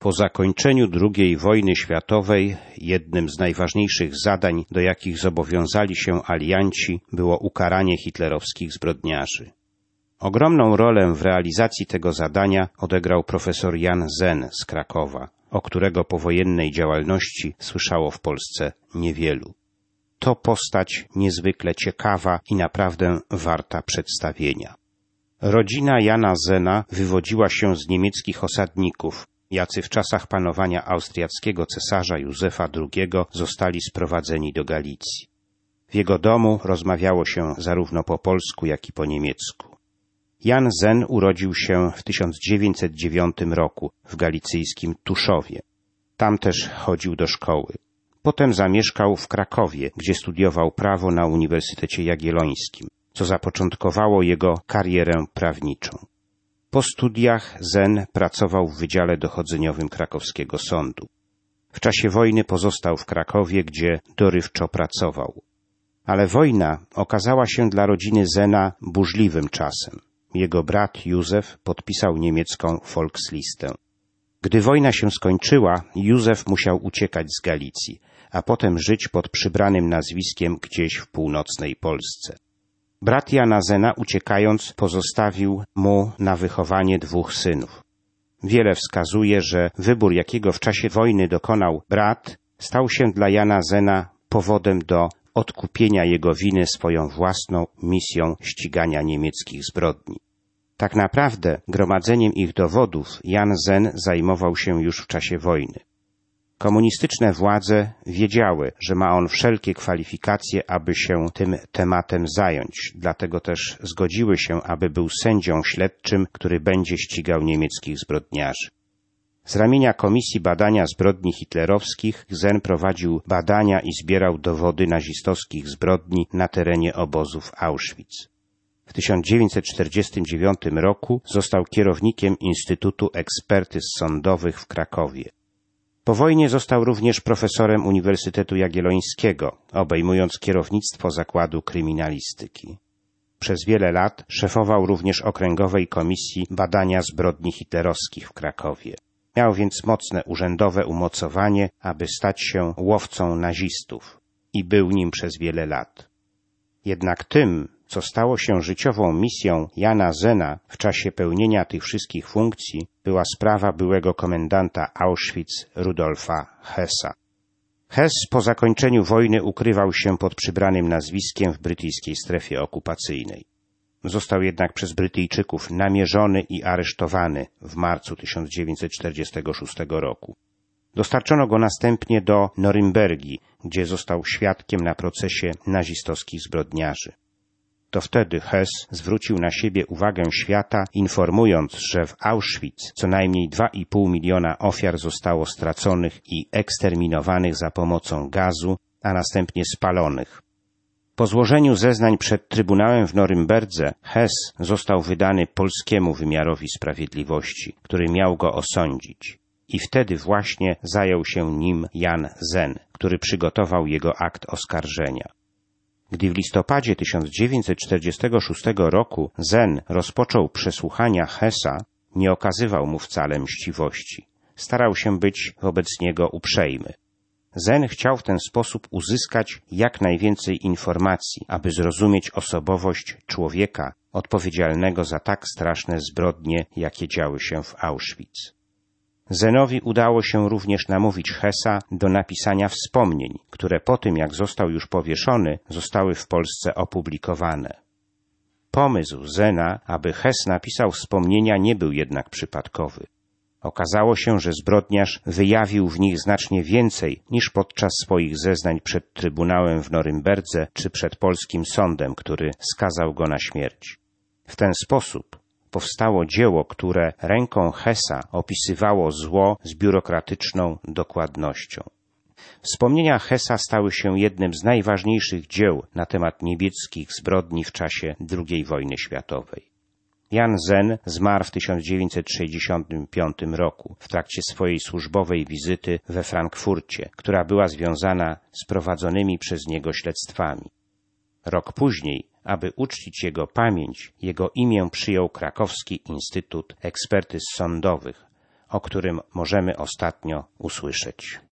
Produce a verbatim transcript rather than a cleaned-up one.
Po zakończeniu drugiej wojny światowej jednym z najważniejszych zadań, do jakich zobowiązali się alianci, było ukaranie hitlerowskich zbrodniarzy. Ogromną rolę w realizacji tego zadania odegrał profesor Jan Zen z Krakowa, o którego powojennej działalności słyszało w Polsce niewielu. To postać niezwykle ciekawa i naprawdę warta przedstawienia. Rodzina Jana Zena wywodziła się z niemieckich osadników, jacy w czasach panowania austriackiego cesarza Józefa drugiego zostali sprowadzeni do Galicji. W jego domu rozmawiało się zarówno po polsku, jak i po niemiecku. Jan Zen urodził się w tysiąc dziewięćset dziewiątym roku w galicyjskim Tuszowie. Tam też chodził do szkoły. Potem zamieszkał w Krakowie, gdzie studiował prawo na Uniwersytecie Jagiellońskim, co zapoczątkowało jego karierę prawniczą. Po studiach Zen pracował w Wydziale Dochodzeniowym krakowskiego sądu. W czasie wojny pozostał w Krakowie, gdzie dorywczo pracował. Ale wojna okazała się dla rodziny Zena burzliwym czasem. Jego brat Józef podpisał niemiecką Volkslistę. Gdy wojna się skończyła, Józef musiał uciekać z Galicji, a potem żyć pod przybranym nazwiskiem gdzieś w północnej Polsce. Brat Jana Zena, uciekając, pozostawił mu na wychowanie dwóch synów. Wiele wskazuje, że wybór, jakiego w czasie wojny dokonał brat, stał się dla Jana Zena powodem do odkupienia jego winy swoją własną misją ścigania niemieckich zbrodni. Tak naprawdę gromadzeniem ich dowodów Jan Zen zajmował się już w czasie wojny. Komunistyczne władze wiedziały, że ma on wszelkie kwalifikacje, aby się tym tematem zająć, dlatego też zgodziły się, aby był sędzią śledczym, który będzie ścigał niemieckich zbrodniarzy. Z ramienia Komisji Badania Zbrodni Hitlerowskich Zen prowadził badania i zbierał dowody nazistowskich zbrodni na terenie obozów Auschwitz. W tysiąc dziewięćset czterdziestym dziewiątym roku został kierownikiem Instytutu Ekspertyz Sądowych w Krakowie. Po wojnie został również profesorem Uniwersytetu Jagiellońskiego, obejmując kierownictwo Zakładu Kryminalistyki. Przez wiele lat szefował również Okręgowej Komisji Badania Zbrodni Hitlerowskich w Krakowie. Miał więc mocne urzędowe umocowanie, aby stać się łowcą nazistów i był nim przez wiele lat. Jednak tym, co stało się życiową misją Jana Zena w czasie pełnienia tych wszystkich funkcji, była sprawa byłego komendanta Auschwitz Rudolfa Hessa. Hess po zakończeniu wojny ukrywał się pod przybranym nazwiskiem w brytyjskiej strefie okupacyjnej. Został jednak przez Brytyjczyków namierzony i aresztowany w marcu tysiąc dziewięćset czterdziestego szóstego roku. Dostarczono go następnie do Norymbergi, gdzie został świadkiem na procesie nazistowskich zbrodniarzy. To wtedy Hess zwrócił na siebie uwagę świata, informując, że w Auschwitz co najmniej dwa i pół miliona ofiar zostało straconych i eksterminowanych za pomocą gazu, a następnie spalonych. Po złożeniu zeznań przed Trybunałem w Norymberdze Hess został wydany polskiemu wymiarowi sprawiedliwości, który miał go osądzić. I wtedy właśnie zajął się nim Jan Zen, który przygotował jego akt oskarżenia. Gdy w listopadzie tysiąc dziewięćset czterdziestego szóstego roku Zen rozpoczął przesłuchania Hessa, nie okazywał mu wcale mściwości. Starał się być wobec niego uprzejmy. Zen chciał w ten sposób uzyskać jak najwięcej informacji, aby zrozumieć osobowość człowieka odpowiedzialnego za tak straszne zbrodnie, jakie działy się w Auschwitz. Zenowi udało się również namówić Hessa do napisania wspomnień, które po tym, jak został już powieszony, zostały w Polsce opublikowane. Pomysł Zena, aby Hess napisał wspomnienia, nie był jednak przypadkowy. Okazało się, że zbrodniarz wyjawił w nich znacznie więcej niż podczas swoich zeznań przed Trybunałem w Norymberdze czy przed polskim sądem, który skazał go na śmierć. W ten sposób powstało dzieło, które ręką Hessa opisywało zło z biurokratyczną dokładnością. Wspomnienia Hessa stały się jednym z najważniejszych dzieł na temat niemieckich zbrodni w czasie drugiej wojny światowej. Jan Zen zmarł w tysiąc dziewięćset sześćdziesiątym piątym roku w trakcie swojej służbowej wizyty we Frankfurcie, która była związana z prowadzonymi przez niego śledztwami. Rok później, aby uczcić jego pamięć, jego imię przyjął Krakowski Instytut Ekspertyz Sądowych, o którym możemy ostatnio usłyszeć.